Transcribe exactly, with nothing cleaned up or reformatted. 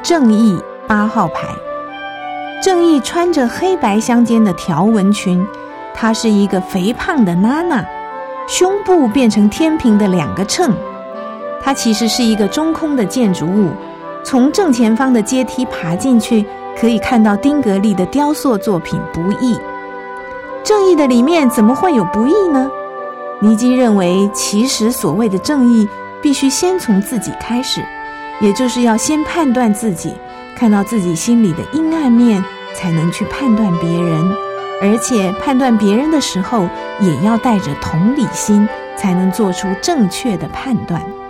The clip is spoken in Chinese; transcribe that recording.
正义八号牌。正义穿着黑白相间的条纹裙，她是一个肥胖的娜娜，胸部变成天平的两个秤。它其实是一个中空的建筑物，从正前方的阶梯爬进去，可以看到丁格利的雕塑作品《不义》。正义的里面怎么会有不义呢？尼基认为，其实所谓的正义必须先从自己开始，也就是要先判断自己，看到自己心里的阴暗面，才能去判断别人。而且判断别人的时候，也要带着同理心，才能做出正确的判断。